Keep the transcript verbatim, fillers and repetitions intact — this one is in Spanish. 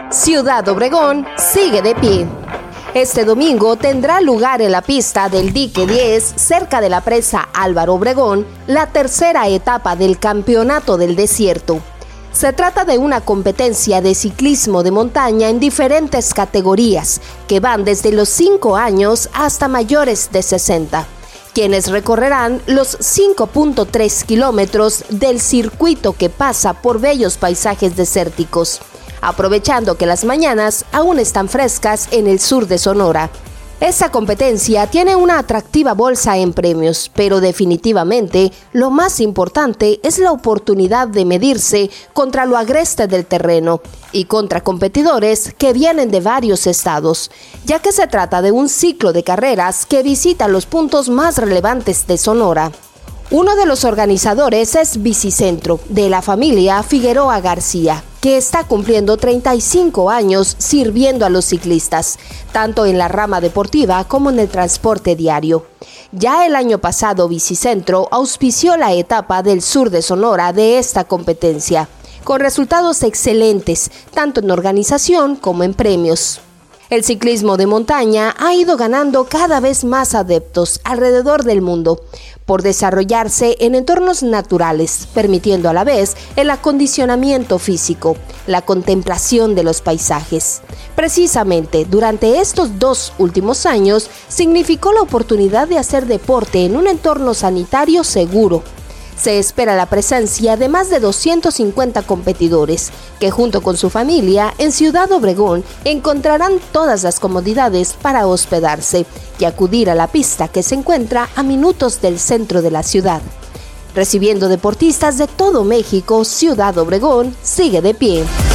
Ciudad Obregón sigue de pie. Este domingo tendrá lugar en la pista del Dique diez, cerca de la presa Álvaro Obregón, la tercera etapa del Campeonato del Desierto. Se trata de una competencia de ciclismo de montaña en diferentes categorías, que van desde los cinco años hasta mayores de sesenta, quienes recorrerán los cinco punto tres kilómetros del circuito que pasa por bellos paisajes desérticos, aprovechando que las mañanas aún están frescas en el sur de Sonora. Esta competencia tiene una atractiva bolsa en premios, pero definitivamente lo más importante es la oportunidad de medirse contra lo agreste del terreno y contra competidores que vienen de varios estados, ya que se trata de un ciclo de carreras que visita los puntos más relevantes de Sonora. Uno de los organizadores es Bicicentro, de la familia Figueroa García, que está cumpliendo treinta y cinco años sirviendo a los ciclistas, tanto en la rama deportiva como en el transporte diario. Ya el año pasado, Bicicentro auspició la etapa del sur de Sonora de esta competencia, con resultados excelentes, tanto en organización como en premios. El ciclismo de montaña ha ido ganando cada vez más adeptos alrededor del mundo, por desarrollarse en entornos naturales, permitiendo a la vez el acondicionamiento físico, la contemplación de los paisajes. Precisamente, durante estos dos últimos años, significó la oportunidad de hacer deporte en un entorno sanitario seguro. Se espera la presencia de más de doscientos cincuenta competidores, que junto con su familia en Ciudad Obregón encontrarán todas las comodidades para hospedarse y acudir a la pista que se encuentra a minutos del centro de la ciudad. Recibiendo deportistas de todo México, Ciudad Obregón sigue de pie.